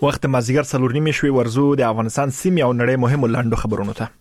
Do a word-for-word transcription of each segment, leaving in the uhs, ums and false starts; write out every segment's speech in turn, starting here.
وخت مازیګر څلور نیمې شوي ورزو د افغانستان سیمې او نړۍ مهمو لاندو خبرونو ته.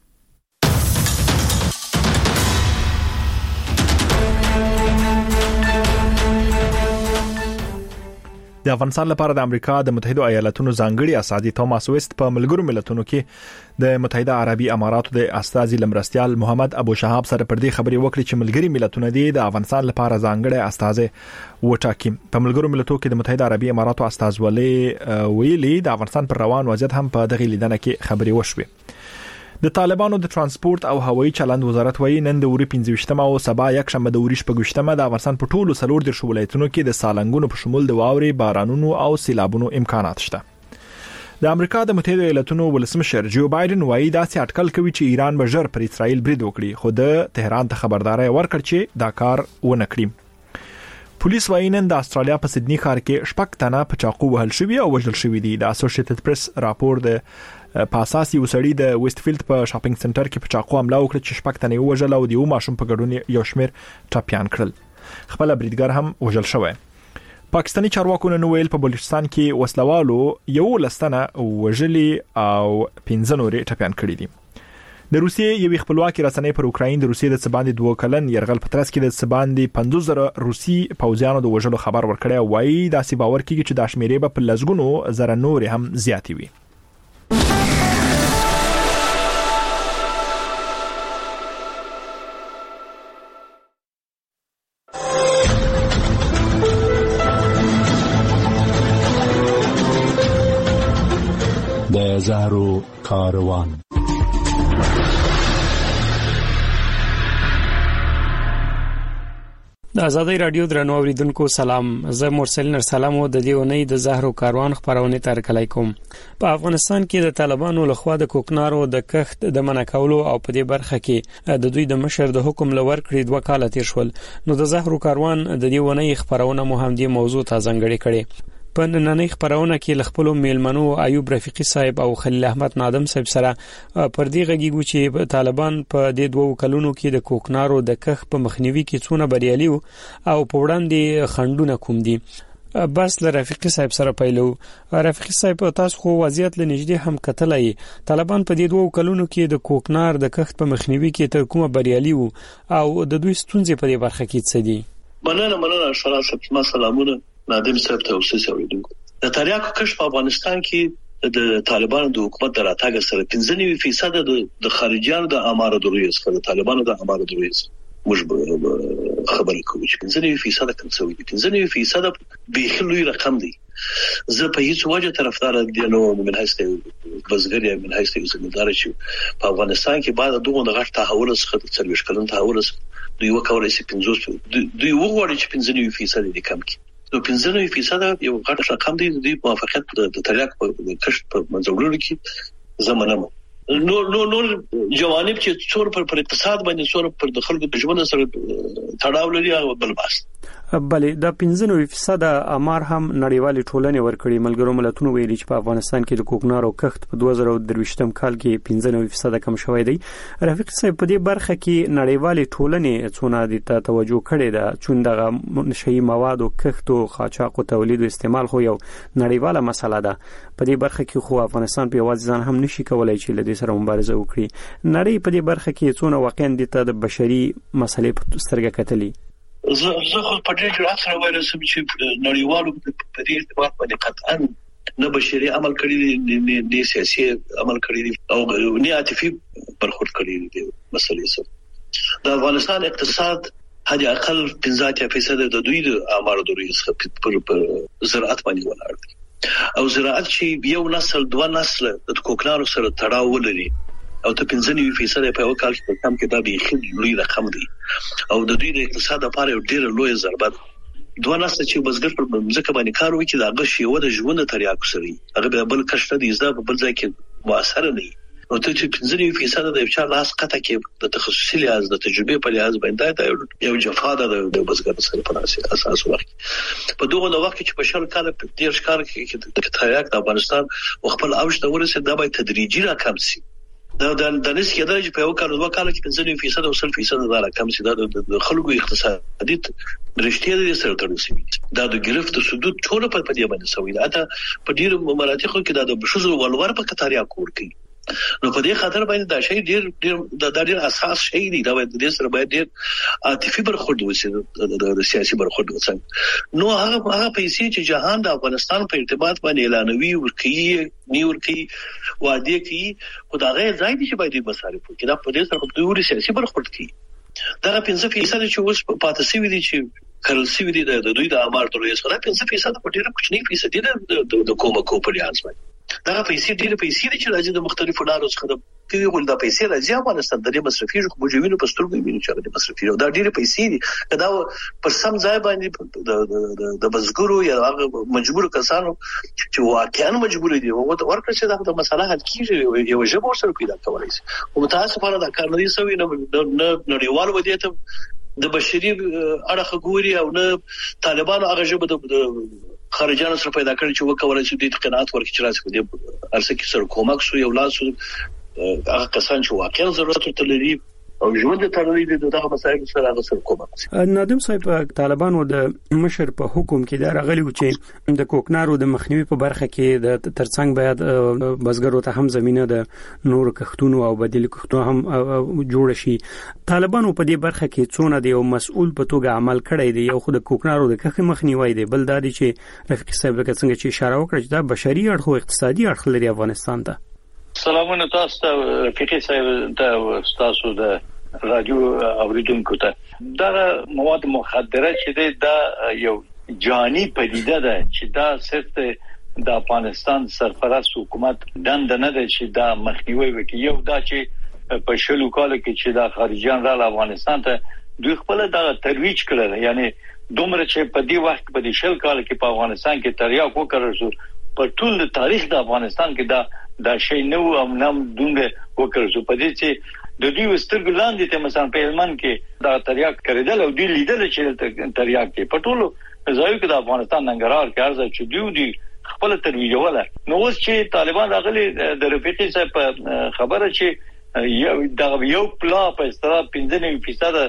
د افغانستان لپاره د امریکا د متحده ایالاتونو ځانګړي استازي توماس ویست په ملګرو ملتونو کې د متحده عربي اماراتو د استازي لمرستيال محمد ابو شهاب سره پر دې خبرې وکړي چې ملګري ملتونه د افغانستان لپاره ځانګړي استازي وټاکي. په ملګرو ملتونو کې د متحده عربي اماراتو استازولي ویلي د افغانستان پر روان وضعیت هم په دغه لیدنه کې خبرې وشوي. د طالبانو د ترانسپورت او هوایي چلند وزارت وایي نن د اوري پنځه او سبا یک شنبه د اوري شپږ د افغانستان په ټولو څلور د ولایتونو کې د سالنګونو په شمول د واوري بارانونو او سیلابونو امکانات شته. د امریکا د متحده ایالاتونو ولسمشر جو بایدن وایي دا چې اټکل کوي چې ایران به ژر پر اسرائیل برید وکړي، خو د تهران ته خبرداري ورکړ چې دا کار ونه کړي. پولیس وایي نن د استرالیا په سیدنی ښار کې شپږ تنه په چاقو وهل شوي او وژل شوي دي. د اسوسییټډ پریس راپور د په اساس یو سړی د ویسټفیلډ په شاپینګ سنټر کې په چاقو حمله وکړه چې شپږ تنه وژل او د یو ماشوم په ګډون یو شمیر ټاپیان کړل. خپل بریدګر هم وژل شوی. پاکستاني چارواکو نن ویل په بلوچستان کې وسلوالو یو لستنه وژلي او پنځه نورې ټاپیان کړي دي. د روسیې یوې خپلواکي رسنۍ پر اوکراین د روسیې د سباندې دوه کلن يرغل په ترڅ کې د سباندې پنځوس زره روسي پوځیانو د وژلو خبر ورکړی. وایي دا سی باور کیږي چې د شمیرې په لزګونو زره نور هم زیاتې وي. د زهرو کاروان. د آزادۍ رادیو درنو اوریدونکو سلام. زه مرسل نرسلام او د دیونی د زهرو کاروان خبرونه تر کلای کوم. په افغانستان کې د طالبانو لخوا د کوکنارو د کښت د منع کولو او په دې برخه کې د دوی د مشر د حکم لور کړی دوه کال تیر شول. نو د زهرو کاروان د دیونی خبرونه مو هم دی موضوع ته ځانګړي کړي. په نننۍ خبرونه کې لخپلو میلمنو ایوب رفیقی صاحب او خلیل احمد نادم صاحب سره پر دې غږیږو چې طالبان په دې دوه کلونو کې د کوکنارو د کښ په مخنیوي کې څونه بریالي او په وړاندې خندونه کوم دي. بس له رفیقی صاحب سره پیلو. رفیقی صاحب تاسو خو وضعیت لنږدې هم کتلای. طالبان په دې دوه کلونو کې د کوکنار د کښ په مخنیوي کې تر کومه بریالي او د دوی ستونزې په دې برخه کې څه دي؟ مننه مننه شرافت ما سلامونه نادم صاحب ته اوسه اوریدونکو. د تریاکو کښ په افغانستان کې د طالبانو د حکومت دراتګ سره پنځه نوي فیصد د خارجيانو د اماره دروي څخه د طالبانو د اماره دروي موږ خبرې کوو چې پنځه نوي فیصد کم څه وي. پنځه نوي فیصد به لوی رقم دی. زه په هیڅ وجه طرفدار دي نو من هسته بزګر یا من هسته زمیندار چې په افغانستان کې بعد دغه غټ تحول څخه د څلويش کلن تحول دوی وکولای شي پنځوس دوی وګوري چې پنځه نوي فیصد دي کم کی. نو پنځه نوي فیصد یو غټ رقم دی. دوی موافقت د تریاک په کښ په منځوړلو کې زمونږ نو نو نو جوانب چې څور پر پر اقتصاد باندې څور پر د خلکو د ژوند سره تړاو لري او بل باس. بلې د پنځه نوي فیصد امر هم نړیوالې ټولنې ورکړي. ملګرو ملتونو ویلي چې په افغانستان کې د کوکنارو کښت په دوه زره درویشتم کال کې پنځه نوي فیصد کم شوی دی. رفیق صاحب په دې برخه کې نړیوالې ټولنې څونه د توجه کړې ده چې دغه نشئی مواد او کښت او قاچاق او تولید او استعمال خو یو نړیواله مسله ده. په دې برخه کې خو افغانستان په یوازې ځان هم نشي کولای چې له دې سره مبارزه وکړي. نړۍ په دې برخه کې څونه واقعا د بشري مسلې په سترګه کتلي. زه زه خو په دې کې اخر وایره سم چې نړیوالو په دې ارتباط باندې قطعا نه بشري عمل کړی دي نه سیاسي عمل کړی دي او نه عاطفي برخورد کړی دي. مسلې سره د افغانستان اقتصاد حد اقل پنځه فیصد د دوی د امارو دوی څخه پر زراعت باندې ولاړ دي. او زراعت چې یو نسل دوه نسل د کوکنارو سره تړاو لري او ته پنځه نوي فیصد په یو کال کې کم کې دا به خېل لوی رقم دی او د دوی د اقتصاد لپاره یو ډېر لوی ضربه ده. دوه نسل چې بزګر پر ځمکه باندې کار وکړي دا غش یو د ژوند تریاکو سره هغه به بل کښته دي زده په بل ځای کې مؤثر نه وي. او ته چې پنځه نوي فیصد د یو لاس قطع کې د تخصصي لحاظ د تجربه په لحاظ باندې یو جفا ده د بزګر سره په اساس وخت په دغه وخت کې په شل کال په ډیر ښکار کې د تریاک د افغانستان خپل اوج ته ورسېد دا به تدریجي راکم شي. دا د نس کې درجه په یو کال دوه کال کې پنځه فیصد او سل فیصد دا رقم سي دا د خلکو اقتصادي رښتیا دي سره تړل شوی دا د ګرفت سدود ټول په دې باندې سوي دا ته په ډیرو مناطقو کې دا د بشوز ولور په قطاریا کور کوي نو په دې خاطر باندې دا شی ډیر ډیر د ډیر اساس شی دی دا د دې سره باید ډیر عاطفي برخورد وشي د سیاسي برخورد وشي نو هغه هغه پیسې چې جهان د افغانستان په ارتباط باندې اعلانوي ورکی نیورکی وعده کی خدای ځای دي چې باید مصارف وکړي دا په دې سره په ډیر سیاسي برخورد کوي دا پنځه فیصد چې اوس پاتې شوی دي چې کرنسي وی دي د دوی د امارت ریاست خلا پنځه فیصد په ډیره کوچنی فیصد دي د کومه کوپریانس باندې دا پیسې ډیره پیسې دي چې راځي د مختلفو لارو څخه د کوي ول دا پیسې راځي افغانستان د مصرفي بوجوینو په سترګو ویني چې د مصرفي دا ډیره پیسې دي دا پر سم ځای باندې د د بزګرو یا هغه مجبور کسانو چې واقعا مجبور دي او ورکړي چې دا مسله حل کیږي یو ژبه سره پیدا کولای شي او متاسفانه دا کار نه دی سوی نه نړیوال ودیته د بشري اړه غوري او نه طالبانو هغه ژبه د خارجانو سره پیدا کړی چې وکولای شي د قناعت ورکړي چې راځي د ارسه کې سره کومک سو یو لاس هغه کسان چې واقعا ضرورت لري او ژوند ته تړلې دي دغه مسایل سره هغه سره کومک نادم صاحب طالبانو د مشر په حکم کې دا راغلی و چې د کوکنارو د مخنیوي په برخه کې د ترڅنګ باید بزګرو ته هم زمينه د نور کښتونو او بدیل کښتونو هم جوړ شي طالبانو په دې برخه کې څونه دی او مسؤل په توګه عمل کړی دی یو خود کوکنارو د کښ مخنیوي دی بل دا دی چې رفیق صاحب لکه څنګه چې اشاره وکړه چې دا بشري اړخ او اقتصادي اړخ لري افغانستان ته سلامونه تاسو ته رفیق صاحب ته تاسو د رادیو اوریدونکو ته دا مواد مخدره چې دا یو جانی پدیده ده چې دا صرف د افغانستان سرپرست حکومت دند نه ده چې دا مخنیوي وکړي یو دا چې په شلو کال کې چې دا خارجيان را افغانستان ته دوی خپل دا ترویج کړل یعنی دومره چې په دې وخت په دې شل کال کې په افغانستان کې تریاق وکړل شو په ټول تاریخ د افغانستان کې دا دا شی نو او نام دومره وکړل شو په دې چې د دوی وسترګ لاندې ته مثلا په هلمند کې دا تریاق کړیدل او دوی لیدل چې تریاق کې په ټولو ځایو کې د افغانستان ننګرهار کې ارزه چې دوی دی خپل ترویجوله نو اوس چې طالبان راغلي د رفیقي صاحب خبره چې یو دا یو پلا په استرا پنځه فیصد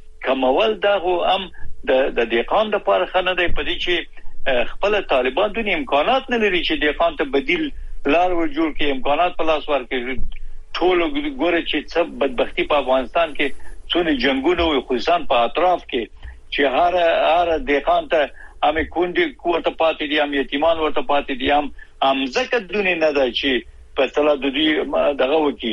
کمول دا هم د د دیقان د لپاره خنه دی په دې چې خپل طالبان د امکانات نه لري چې دیقان ته بدیل لار ورجوړ کې امکانات په لاس ورکړي ټول ګوره چې څه بدبختی په افغانستان کې څونه جنگونه او خصوصا په اطراف کې چې هر هر دیقان ته امې کونډي ورته پاتې دي ام یتیمان ورته پاتې دي ام ام زکه دونه نه ده چې په تل د دې دغه وکی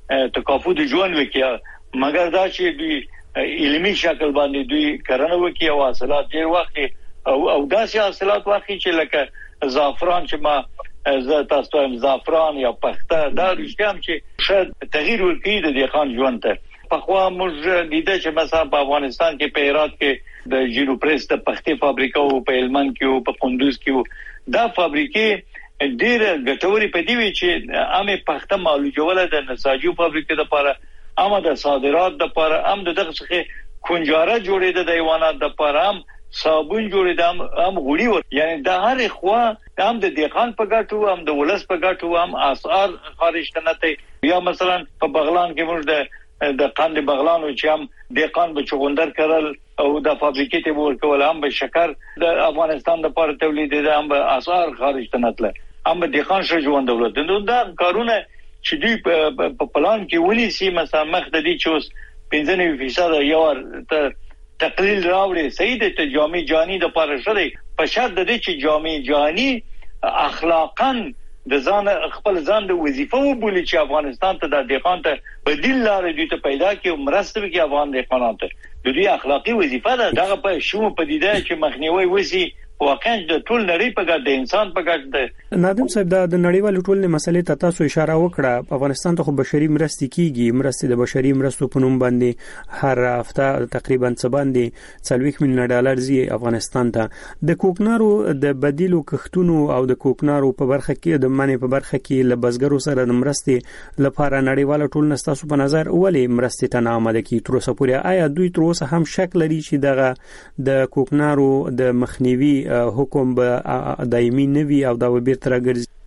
تکافو د ژوند وکي مګر دا چې دوی علمي شکل باندې دوی کرنه وکي او حاصلات ډیر وخت او او داسې حاصلات واخلي چې لکه زعفران چې ما زه تاسو هم زعفران یا پخته دا رښتیام چې شاید تغییر ورکړي د دیقان ژوند ته په خوا موږ لیدل چې مثلا په افغانستان کې په هرات کې د جیرو پریس د پختې فابریکه او په هلمند کې او په کندوز کې دا فابریکې ډېر ګټوري پدې وی چې عامه پخته معلوموله د نساجو فابریکې لپاره عامه د صادرات لپاره هم دغه څخه کنجاره جوړېده د حیوانات لپاره هم صابون جوړېدم هم غوړي ور یعنی د هر خوا هم د دیقان په ګټو هم د ولس په ګټو هم اسعار خارج تنته یا مثلا په بغلان کې موږ د د قند بغلان چې هم دیقان به چغندر کړل او د فابریکې ته ورکول هم به شکر د افغانستان لپاره تولید دي هم به اسعار خارج تنتله هم دیقان شو ژوند دولت نو دا کارونه چې دوی په پلان کې ونی سي مثلا مخ د دې چې پنځه فیصد یو تقلیل راوړي صحیح د جامع جانی د پاره شری په شرط د دې چې جامع جانی اخلاقاً د ځان خپل ځان د وظیفه وبولي چې افغانستان ته د دیقان ته بدیل لارې دي ته پیدا کړي مرسته وکړي افغان دیقانان ته د دې اخلاقی وظیفه ده دغه په شوم پدیده چې مخنیوي وسی واقعا د ټول نړۍ په ګډ د انسان په ګډ د نادم صاحب د نړیوال ټولنې مسلې ته تاسو اشاره وکړه افغانستان ته خو بشري مرستې کیږي مرستې د بشري مرستو په نوم باندې هر هفته تقریبا څه باندې څلوېښت میلیونه ډالر زی افغانستان ته د کوکنارو د بدیلو کښتونو او د کوکنارو په برخه کې د منې په برخه کې ل بزګرو سره د مرستې لپاره نړیوال ټولنې تاسو په نظر ولې مرستې ته نامده کی تر اوسه پورې آیا دوی تر اوسه هم شک لري چې دغه د کوکنارو د مخنیوي حکم به دایمي نوي او دا به تر ګرځي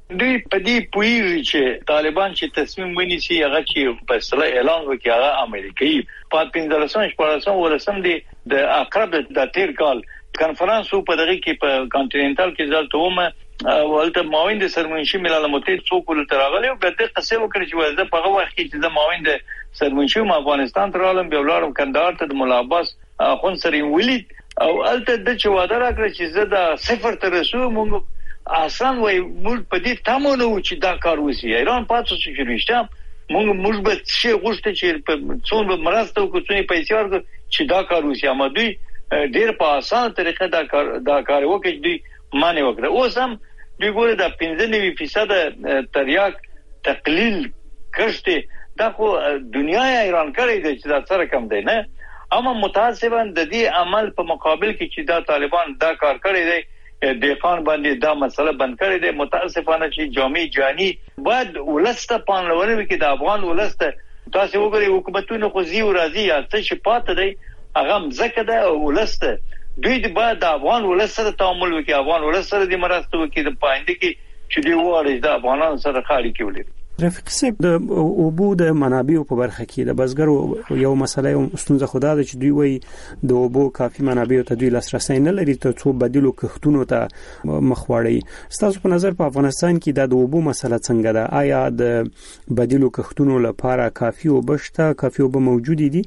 دوی په دې پویږي چې طالبان چې تصمیم ونیسي هغه چې فیصله اعلان وکړي هغه امریکایي په پنځلسم شپږم ولسم دی د اقرب د تیر کال کانفرنس په دغه کې په کانټیننټل کې ځل تومه ولته ماوین د سرمنشي ملل متحد څوک ول تراغلی او په دې قصه وکړي چې ولته په هغه وخت کې د ماوین د سرمنشي افغانستان تر عالم به ولارم کندهار ته د مولا عباس خون سره ویلي او الته د چې وعده راکړه چې زه د صفر تر رسو مونږ آسان وای موږ په دې تمو نو چې دا کار وسی ایران پاتې شو چې رښتیا مونږ موږ به شي غوښته چې په څون به مرسته وکړو چې پیسې ورکړو چې دا کار وسی اما دوی ډیر په اسانه طریقه دا کار دا کار وکړي دوی معنی وکړه اوس هم دوی ګوره د پنځه نوي فیصد تریاک تقلیل کړشته دا خو دنیا ایران کړی دی چې دا سره کم دی نه اما متاسفاً د دې عمل په مقابل کې چې دا طالبان دا کار کړی دی دهقان باندې دا مسله بند کړی دی متاسفانه چې جامع جانی باید ولسته پانلونه کې د افغان ولسته تاسو وګورئ حکومتونه خو زی او راضی یا څه چې پات دی هغه مزکه ده ولسته دوی د باید د افغان ولسته تعامل وکړي افغان ولسته د مرسته وکړي د پاینده کې چې دی وړي د افغانانو سره خالي کوي رفیق صاحب د اوبو د منابعو په برخه کې د بزګرو یو مسله یو ستونزه خدا ده چې دوی وایي د اوبو کافي منابعو ته دوی لاسرسي نه لري ته څو بدیلو کښتونو ته مخ وړي ستاسو په نظر په افغانستان کې د اوبو مسله څنګه ده آیا د بدیلو کښتونو لپاره کافي اوبه شته کافي اوبه موجود دي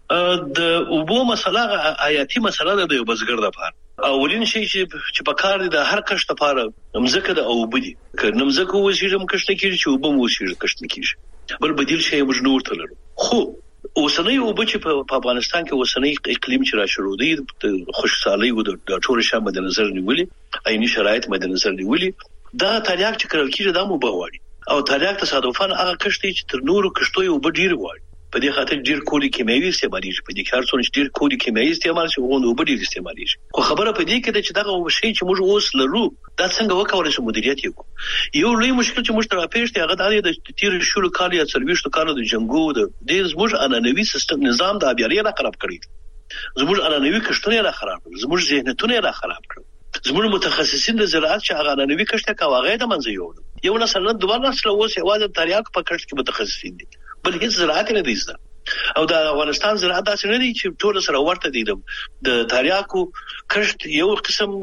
د اوبو مسله حیاتي مسله ده د بزګر لپاره اولین شي چې په کار دي د هر کښت لپاره مزکه د اوبو دي که مزکه وسیږم کښت کیږي چې اوبو وسیږي کښت کیږي بل بدیل شي موږ نور تلل خو اوسنۍ اوبو چې په افغانستان کې اوسنۍ اقلیم چې را شروع دي د خوشحالي او د ټول شامل مد نظر نیولي عیني شرایط مد نظر نیولي دا تریاک چې کړل کیږي د مو بغواړي او تریاک تصادفاً هغه کښت چې تر نورو کښتو یو ډیر وایي په دې خاطر ډیر کولی کیمیاوي استعمالي په دې کار څونه ډیر کولی کیمیاوي استعمال شي وګورئ په دې استعمالي خو خبره په دې کې چې دا شی چې موږ اوس لرو دا څنګه وکولای شو مدیریت یو یو لوی مشکل چې موږ تر پیښ دی هغه د تیر شلو کال یا څلويشتو کال د جنگو د دې زموږ انانوي سیستم نظام د ابياري را خراب کړی زموږ انانوي کښتونه را خراب کړ زموږ ذهنیتونه را خراب کړ زموږ متخصصین د زراعت چې هغه انانوي کښت کاوه د منځ یو یو نسل نه دوه نسل اوس یوازې تریاک په کښت کې متخصصین دي بل هیڅ زراعت نه دي او د افغانستان زراعت داسې نه دي چې ټول سره ورته دي د تریاکو کښت یو قسم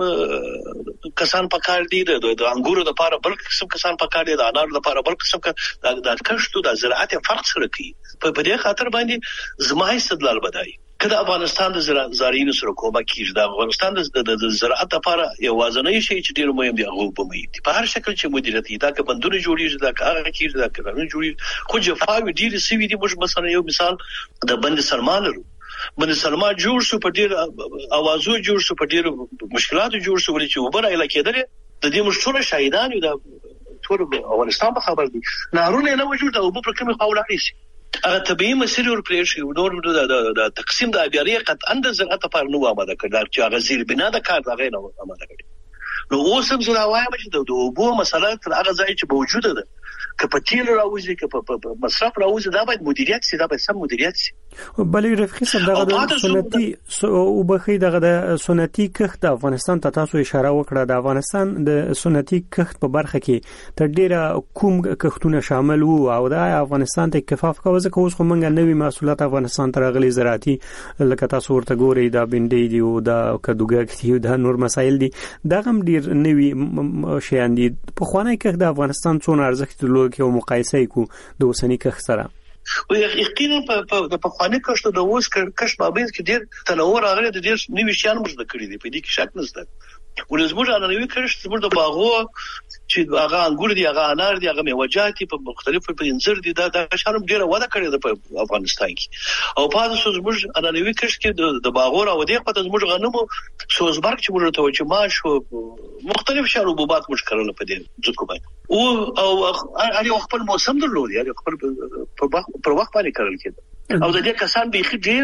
کسان پکار دي د انګورو لپاره بل قسم کسان پکار دي د انارو لپاره بل قسم د کښت د زراعت فرق سره کوي په دې خاطر باندې زما استدلال بدای کله افغانستان د زراعتینو سره کومه کیږي د افغانستان د زراعت لپاره یو وازنۍ شي چې ډیر مهم دی هغه وبمې په هر شکل چې مدیریت دا که بندونه جوړیږي دا که هغه کیږي دا که قانون جوړیږي خو جفاوی ډیر سوي دي موږ مثلا یو مثال د بند سلمان لرو بند سلمان جوړ شو په ډیر اوازو جوړ شو په ډیر مشکلاتو جوړ شو ولې چې وبره علاقې ده د دې مشهور شاهدان یو د ټول افغانستان په خبر دي نارونه نه وجود او په کومه خاوله شي هغه طبيعي مسیر ور پرې شي نور د تقسیم د ابياري قطعا د زراعت لپاره نو آماده کړل چې هغه زیر بنا د کار دغه نه آماده کړي نو اوس هم زه وایم چې د اوبو مسله تر هغه ځای چې موجوده ده که په تیل راوځي که په مصرف راوځي دا باید مدیریت شي دا باید سم مدیریت شي بلې رفقي صاحب دغه د سنتي او بخي دغه د سنتي کښت د افغانستان ته تاسو اشاره وکړه د افغانستان د سنتي کښت په برخه کې تر ډیره کوم کښتونه شامل وو او د افغانستان ته کفاف کوي ځکه اوس خو موږ نوي محصولات افغانستان ته راغلي زراعتي لکه تاسو ورته ګورئ دا بنډۍ دی او دا کدوګک دی دا نور مسایل دي دا هم ډیر نوي شیان دي په خوانه کښت د افغانستان څونه ارزښت درلود کې او مقایسه کو د اوسنی کښت سره او یقینا په د پخوانی کښت د اوس کښت مابین کې ډیر تنوع راغلی د ډیر نوي شیان موږ د کړی دي په دې کې شک نشته ولې زموږ انانوي کښت زموږ د باغو چې هغه انګور دي هغه انار دي هغه میوه‌جات په مختلفو په انځر دي دا د شرم ډیره وده کړې ده په افغانستان کې او په تاسو زموږ انانوي کښت کې د باغو او د خپل زموږ غنمو سوزبرګ چې موږ ته وچ ماش او مختلف شروبات موږ کړل په دې ځکه باندې او او هغه خپل موسم درلود یعنی خپل په وخت باندې کړل کېده او د دې کسان به ډیر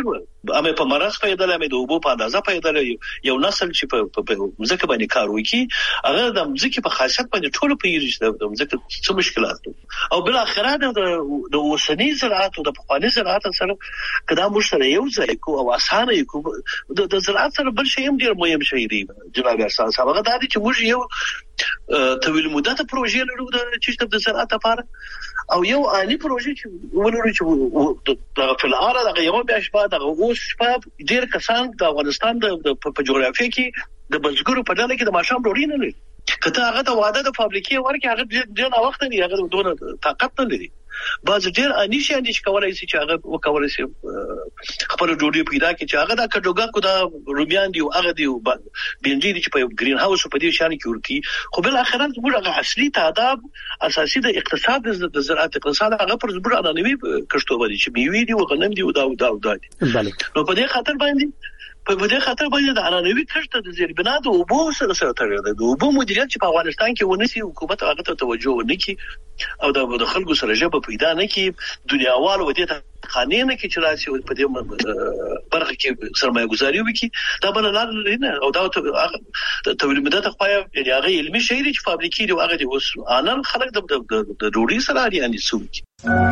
امه په مرز پیدا لمه د وبو په اندازه پیدا یو نسل چې په مزکه باندې کار وکي هغه د مزکه په خاصیت باندې ټول پیږي د مزکه څه مشکلات او بل اخره د د وسنی زراعت او د پخوانی زراعت سره کدا موږ سره یو ځای کو او اسانه کو د زراعت سره بل شی هم ډیر مهم شي دی جناب اساس هغه د دې چې موږ یو طویل مدته پروژې لرو د چې د زراعت لپاره او یو عالی پروژې چې ولرو چې د فلاره د یو بیا شپه د اوس شپه ډیر کسان د افغانستان د په جغرافیه کې د بزګرو په ډله کې د ماشام ډوړي نه لري کته هغه د واده د فابریکې ورکه هغه ډیر وخت دی هغه دونه طاقت نه لري باز ډیر انیش اندیش کولای شي چې هغه وکولای شي خپل جوړي پیدا کړي چې هغه د کډوګا کو د رومیان دی او هغه دی بنجي دي چې په گرین هاوس په دې شان کې ورکی خو بل اخرت موږ هغه اصلي تعداد اساسي د اقتصاد د زراعت اقتصاد هغه پر زبر انانوي کشتو باندې چې میوي دي او غنم دي او دا او دا دي نو په دې خاطر باندې په دې خاطر باندې د انانوي کشت د زیربنا د اوبو سره سره تړل دي د اوبو مدیریت چې په افغانستان کې ونسي حکومت هغه ته توجه ونکي او د خلکو سره جبه پیدا نه کی دنیاوال ودی ته قانون کې چې راسي په دې برخه کې سرمایه گذاري وکي دا بل نه نه او دا تولید مدته خو یعنی هغه علمي شی دی چې فابریکې دی هغه دی اوس انن خلک د ډوډۍ سره یعنی سوق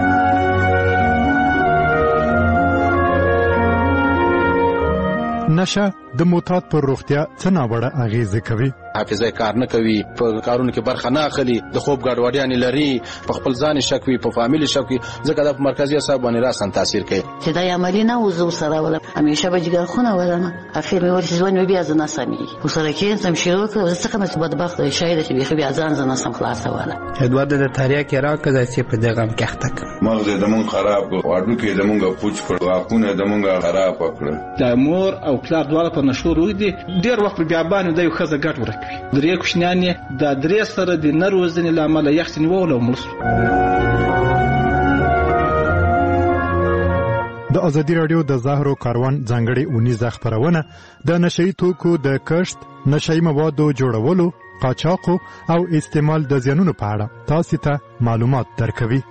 نشه د موتات پر روغتیا څه ناوړه اغیزه کوي حافظه کار نه کوي په کارونو کې برخه نه اخلي د خوب ګډوډیان لري په خپل ځان شک وي په فامیلی شک وي ځکه د مرکزی اعصاب باندې راسن تاثیر کوي چې دا عملی نه وزو سره ولا همیشه به جګر خونه ولنه اخر مې ورته ځوان بیا ځنه سمي وسره کې سم شروع کړ څه کومه بدبخت شاید چې بیا ځان ځنه سم خلاصه ولا ادوار د تاریخ کې راکړه چې په دغه کې تک مغز د مون خراب واړو کې د مونږه پوچ کړ واقونه د مونږه خراب کړ د مور او پلار دواړه په نشور وې دي ډیر وخت بیا باندې د یو خزه ګټ ورکوي درې کوښنانې د درې سره د نروزنې لامل یخت نیول او ملس د ازادي رادیو د زهرو کاروان ځانګړي اونیزه خبرونه د نشئی توکو د کښت نشئی موادو جوړولو قاچاق او استعمال د زیانونو په اړه تاسو ته معلومات درکوي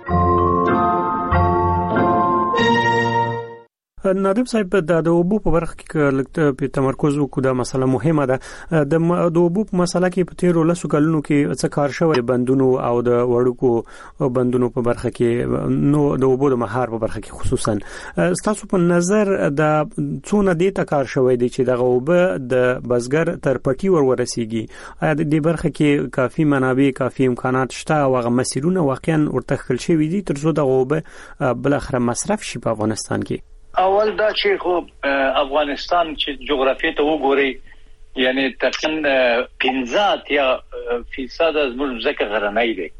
نادم صاحب د اوبو په برخه کې لکه په تمرکز وکړو دا مسله مهمه ده د اوبو په مسله کې په تیر ولسو کلونو کې څه کار شوی بندونو او د وړوکو بندونو په برخه کې نو د اوبو د مهار په برخه کې خصوصا تاسو په نظر د څونه د تکار شوی دی چې د اوبو د بزګر تر پټي ور ورسیږي آیا د دې برخه کې کافي منابع کافي امکانات شته او هغه مسیرونه واقعا ورته خل شوی دي تر څو د اوبو بل اخر مصرف شي په افغانستان کې اول دا چې خو افغانستان چې جغرافیه ته وګوري یعنی تقریبا پنځه یا فیصد از موږ ځکه غرنۍ دي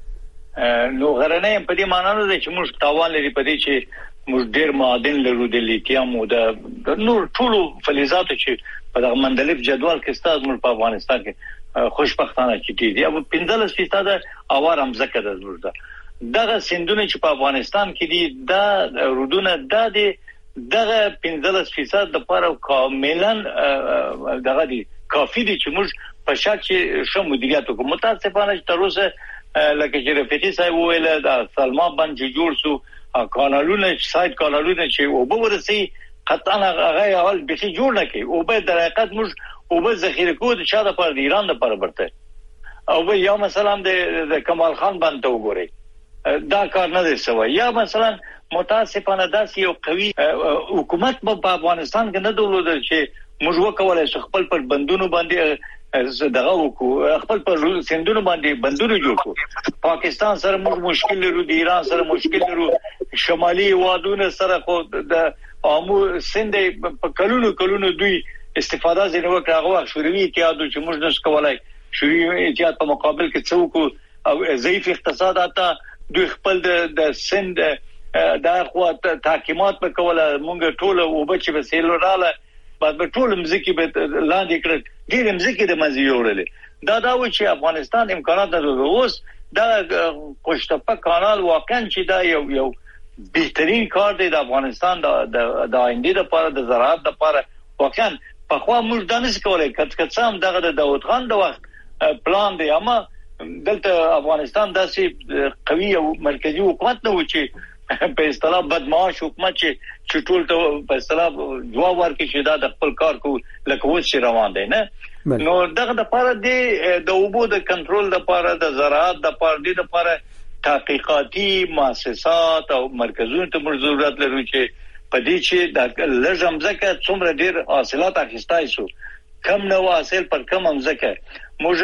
نو غرنۍ په دې معنی نه ده چې موږ تاوان لري په دې چې موږ ډېر معادن لرو د لیتیم او د نور ټولو فلزاتو چې په دغه مندلب جدول کې ستاسو موږ په افغانستان کې خوشبختانه چې دي او پنځه فیصد اوار هم ځکه ده موږ ده دغه سندونه چې په افغانستان کې دي دا رودونه د دې دغه پنځه فیصد د لپاره کاملا دغه دي کافي دي چې موږ په شک چې شمو مدیریت وکړو متاسفانه چې تر اوسه لکه چې رفیقي صاحب ویل د سلما باندې جوړ سو کانالونه سایت کانالونه چې او به ورسي قطعا هغه اول به جوړ نه کوي او به در حقیقت موږ او به ذخیره کوو د شاده پر ایران د پر برته او به یا مثلا د کمال خان باندې وګوري دا کار نه دی سوی یا مثلا متاسفانه داسې یو قوي حکومت په افغانستان کې نه درلودل چې موږ وکولای شو خپل پر بندونو باندې دغه وکړو خپل پر سندونو باندې بندونه جوړ کړو پاکستان سره موږ مشکل لرو د ایران سره مشکل لرو شمالي وادونه سره خو د عامو سند په کلونو کلونو دوی استفاده زینه وکړه هغه شوروي اتحاد چې موږ نس کولای شوروي اتحاد په مقابل کې څوک او ضعیف اقتصادات دوی خپل د سند دا خو تحکیمات په کوله مونږ ټول او بچي به سیلوراله بعد به ټول مزکی به لاندې کړ ډیر مزکی د مزي وړل دا دا و چې افغانستان امکانات درلود اوس دا قشتپه کانال واقعا چې دا یو یو بهترین کار دی د افغانستان د د آینده لپاره د زراعت لپاره واقعا په خوا موږ دانش کولای کټ کټ سم دغه د داوود خان د وخت پلان دی اما دلته افغانستان داسې قوي او مرکزی حکومت نه و چې په اصطلاح بدمعاش حکومت چې ټول ته په اصطلاح جواب ورکړي چې دا د خپل کار کو لکه اوس چې روان دی نه نو دغه د پاره د اوبو د کنټرول د پاره د زراعت د پاره د پاره تحقیقاتي مؤسسات او مرکزونو ته موږ ضرورت لرو چې په دې چې د لږم ځکه څومره ډیر حاصلات اخیستای شو کم نو حاصل پر کم هم ځکه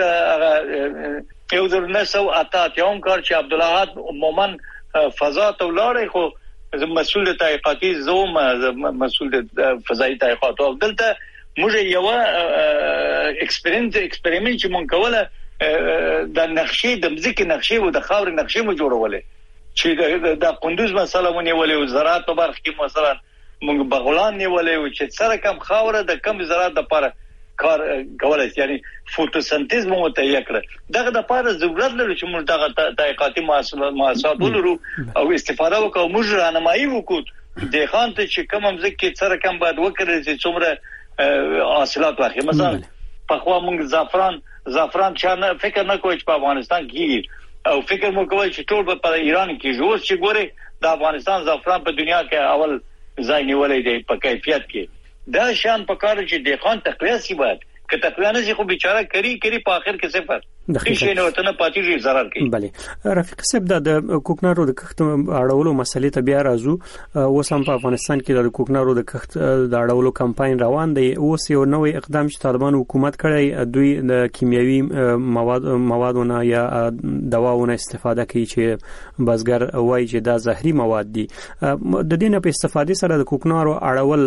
موږ یو در نسو اتات یوم کار چې عبدالله مومن فضا ته ولاړې خو مسؤل تحقیقاتي زوم مسؤل فضایي تحقیقات او دلته موږ یو ایکسپریمنت ایکسپریمنت چې مونږ کوله د نقشې د مځکې نقشې او د خاور نقشې مو جوړولې چې د قندوز مسله ونیولې او زراعت په برخه کې مثلا مونږ بغلان نیولې او چې سره کم خاور د کم زراعت لپاره کار کولای یعنی فوتوسنتیز مو ته یکړه دغه د پاره ضرورت لري چې موږ دغه تحقیقاتي مؤسسات ولرو او استفاده وکړو موږ راهنمایي وکړو د خان ته چې کوم ځکه سره کم باید وکړي چې څومره حاصلات واخلي مثلا په خوا موږ زعفران زعفران چې فکر نه کوی چې په افغانستان کې او فکر مو کوي چې ټول په ایران کې جوړ چې ګوره د افغانستان زعفران په دنیا کې اول ځای نیولې دی په کیفیت کې دا شان په کار چې د خان تقویه سی باید که تقویه نه شي خو بیچاره کری کری په اخر کې صفر هیڅ نه وته نه پاتې ضرر کوي بله رفیق صاحب د کوکنارو د کښت اړولو مسلې ته بیا راځو اوس هم په افغانستان کې د کوکنارو د کښت د اړولو کمپاین روان دی اوس یو نوې اقدام چې طالبان حکومت کړی دوی د کیمیاوي مواد موادونه یا دواونه استفاده کوي چې بازګر وایي چې دا زهري مواد دي د دې نه په استفادې سره د کوکنارو اړول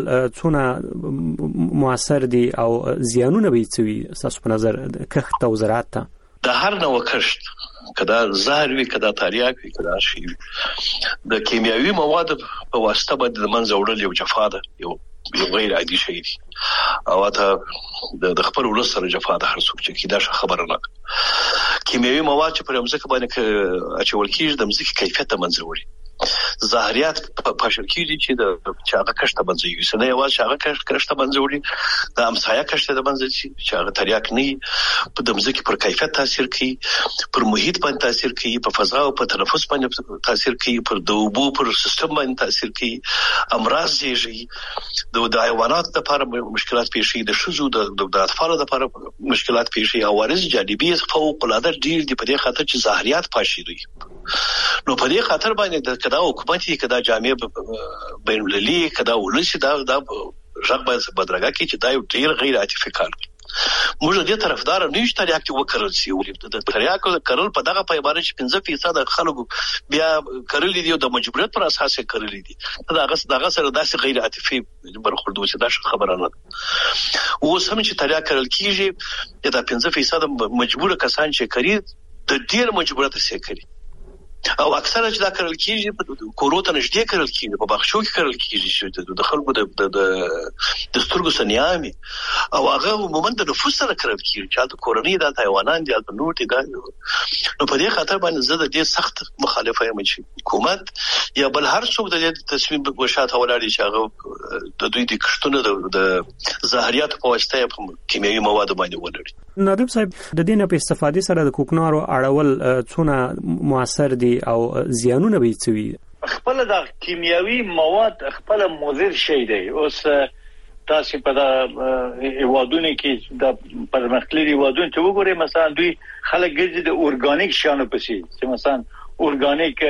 څونه موثر دي او زیانونه به څه تاسو په نظر کښت او زراعت ته د هر نوع کښت کدا زهر وی کدا تریاک وی کدا شی د کیمیاوي مواد په واسطه باندې د منځ وړل یو جفا ده یو یو غیر عادي شی دی او ته د خپل ولسره جفا ده هر څوک چې دا خبره نه کیمیاوي مواد چې پر امزکه باندې اچول کیږي د مزکه کیفیت منځ وړي زهريات په شرکې چې د چاغه کښته باندې یو سنه یو چاغه کښته باندې وړي د امسایا کښته باندې چې چاغه تریاک نه په دمزکه پر کیفیت تاثیر کوي پر محیط باندې تاثیر کوي په فضا او په تنفس باندې تاثیر کوي پر دوبو پر سیستم باندې تاثیر کوي امراض زیږي د حیوانات لپاره مشکلات پیښي د شذو د اطفالو لپاره مشکلات پیښي او ورز جانبي فوق العاده ډیر دی په دې خاطر چې زهريات پاشي دي نو په دې خاطر باندې کدا حکومتي کدا جامع بین المللي کدا ولسی دا دا ژغ باید بدرګه کی چې دا یو ډیر غیر عاطفي کار دی موږ دې طرفدار نه یو چې تریاک وکړل سی ولې د تریاک کړل په دغه پیمانه چې پنځه فیصد خلکو بیا کړل دي او د مجبوریت پر اساس کړل دي دا هغه دغه سره داسې غیر عاطفي برخورد وسی دا خبره نه او سم چې تریاک کړل کیږي دا پنځه فیصد مجبور کسان چې کړي د ډیر مجبوریت سره کړي او اکثره چې دا کړل کیږي په کوروته نشته کړل کیږي په بخښو کې کړل کیږي چې د خلکو د د سترګو سنیامي او هغه عموما د نفوس سره کړل کیږي چې د کورنۍ د حیوانات د نوټي دا نو په دې خاطر باندې زه د دې سخت مخالفه یم چې حکومت یا بل هر څوک د دې تصمیم په وشات ولاړ شي هغه د دوی د کښتونو د زهريات په واسطه په کیمیاوي مواد باندې ولري نادب صاحب د دې نه په استفادې سره د کوکنارو اړول څونه موثر دي او زیانونه به څه خپل د کیمیاوي مواد خپل مضر شي دی اوس تاسو په د ایوادونه کې د پرمختللي ایوادونه ته وګورئ مثلا دوی خلک ګرځي د اورګانیک شانو پسې چې مثلا اورګانیک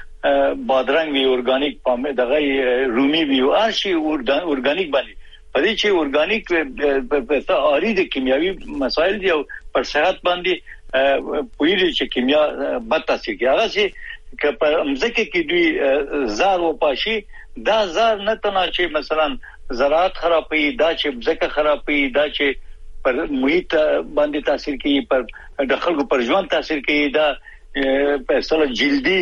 بادرنګ وی اورګانیک پامه دغه رومي وی او شي اورګانیک باندې په دې چې اورګانیک په تاریخ د کیمیاوي مسایل دی او پر صحت باندې پویری چې کیمیا بد تاثیر کوي هغه چې که په مزکه کې دوی زار او پاشي دا زار نه تنه چې مثلا زراعت خرابوي دا چې مزکه خرابوي دا چې پر محیط باندې تاثیر کوي پر د خلکو پر ژوند تاثیر کوي دا په اصل جلدي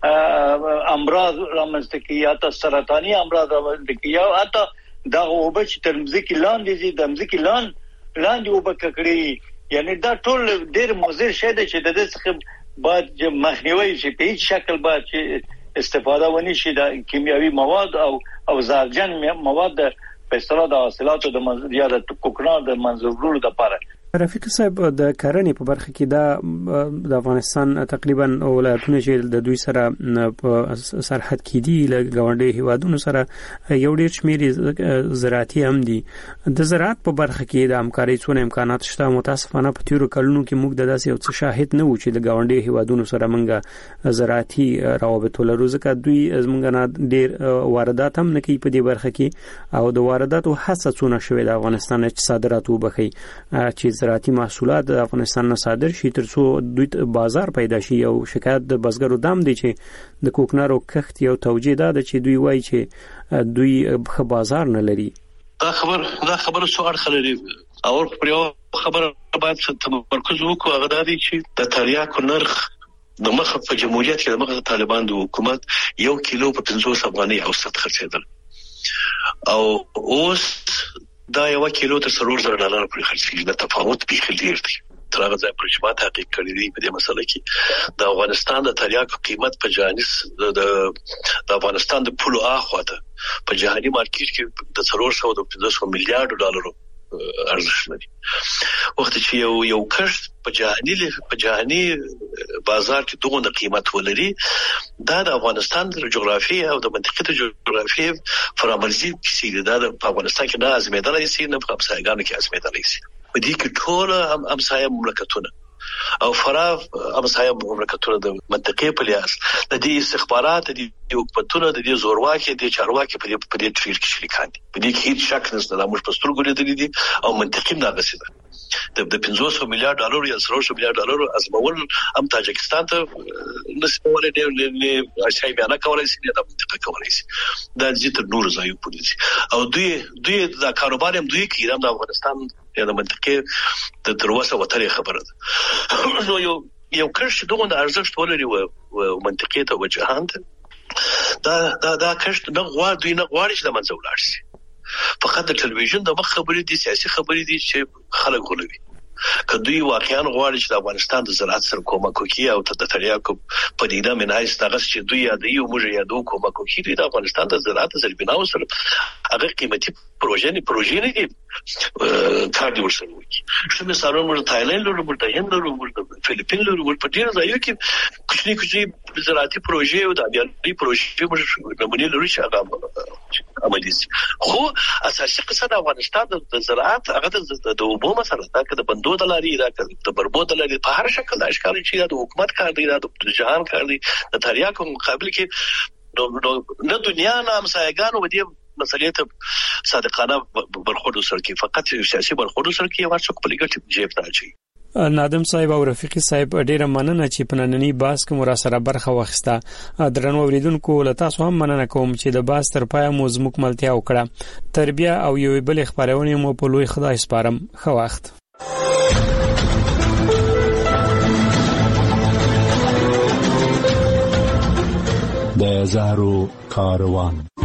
امراض رامنځته کوي یا ته سرطاني امراض رامنځته کوي یا اته دا وبه چې تر مزکه لاندې دي د مزکه لاندې لاندې وبه کړی یعنی دا ټول ډیر مضر شي چې د دې څخه بعد مخنیوي شي په هیڅ شکل بعد چې استفاده ونی شي د کیمیاوي مواد او او زهرجن مواد په اصطلاح د حاصلاتو د منځ یا د کوکنار د منځورولو لپاره رفیق صاحب د کرنې په برخه کې دا د افغانستان تقریبا ولایتونه چې د دوی سره په سرحد کې دي له ګاونډي هیوادونو سره یو ډېر شمېر زراعتي هم دي. د زراعت په برخه کې د همکارۍ څونه امکانات شته؟ متاسفانه په تیرو کلونو کې موږ د داسې یو څه شاهد نه وو چې د ګاونډي هیوادونو سره موږ زراعتي روابط ولرو، ځکه دوی زموږ نه ډېر واردات هم نه کوي په دې برخه کې، او د وارداتو هڅه څونه شوې د افغانستان چې صادرات وبخي چې زراعتي محصولات د افغانستان نه صادر شي ترڅو دوی بازار پیدا شي. او شکایت د بزګرو دام دی چې د کوکنارو کښت یو توجیه ده چې دوی وایي چې دوی ښه بازار نه لري. دا خبر دا خبره څو اړخ لري. او پر یو خبره باید تمرکز وکړو، هغه دا دی چې د تریاکو نرخ د مخه په جمهوریت کې د مخه طالبان د حکومت یو کیلو په پنځوس افغانۍ اوسط خرڅېدل، او اوس دا یو کیلو تر څلور زره ډالر پورې خرڅېږي. د تفاوت به ډېر دی. تر هغه ځای پورې چې ما تحقیق کړی دی په دې مسله کې د افغانستان د تریاکو قیمت په جهاني د افغانستان د پولو اخواته په جهاني مارکیټ کې د څلور سوه د پنځه سوه میلیارډ ډالرو ارزښت لري، وخت چې یو یو کښت په جهاني په جهاني بازار کې دغه قیمت ولري. دا د افغانستان د جغرافیې او د منطقې د جغرافیې فرامرزي کیسې ده. د افغانستان کې نه ازمیدلای شي، نه په همسایګانو کې ازمیدلای شي. په دې کې ټول همسایه مملکتونه او فرا همسایه مملکتونه د منطقې په لیاس د دې استخبارات د حکومتونو د دې زورواکي د چارواکي په دې په دې ټریل کې شریکان دي. په دې کې هیڅ شک نشته. د موږ په سترګو لیدل دي او منطقې نه غسیده د پنځوس میلیارډ ډالر یا څلور سوه میلیارډ ډالر ازمول هم تاجکستان ته نسبولې نه اشای بیان کولای شي، د منطقه کولای شي. دا د تر نور ځایو پولیسي او دوی دوی د کاروبار هم دوی کې د افغانستان یا د منطقې د تروسه وتري خبره ده. نو یو یو کښ دغه د ارزښت ولري او منطقې ته وجهان ده. دا دا دا کښ نه غواړي دوی نه غواړي چې د منځ ولاړ شي. فقط د ټلویزیون د مخ خبرې دي، سیاسي خبرې دي چې خلک غولوي. که دوی واقعا غواړي چې د افغانستان د زراعت سره کومک وکړي او ته د تریاکو پدیده منایس دغه چې دوی یادوي او موږ یادو کومک وکړي د افغانستان د زراعت زربیناو سره هغه قیمتي پروژې نه پروژې نه دي کار دی ورسره وکړي. چې مثلا موږ تایلند لرو، موږ د هند لرو، موږ د فلیپین لرو، موږ په ډیر ځایو کې کوچني کوچني زراعتي پروژې او د ابياري پروژې موږ نمونه لرو چې هغه عملي شي. خو اساسي قصه د افغانستان د زراعت هغه د اوبو مسله ده، که د بندو د لاري دا د بربو د لاري په هر شکل د اشکال چې د حکومت کار دی، د جهان کار دی. د تریاکو مقابل کې نه دنیا نه همسایګانو ودی مسلې ته صادقانه برخورد سره کې فقط سیاسي برخورد سره کې ورڅ په لګټ جیب ته اچي. نادم صاحب او رفیقي صاحب ډیره مننه چې په نننی باس کې مو سره برخه واخیسته. درنو اوریدونکو له تاسو هم مننه کوم چې د باس تر پای مو زموږ ملتیا وکړه. تربیه او یو بل خبرونه مو په لوی خدای سپارم. ښه وخت. د زهرو کاروان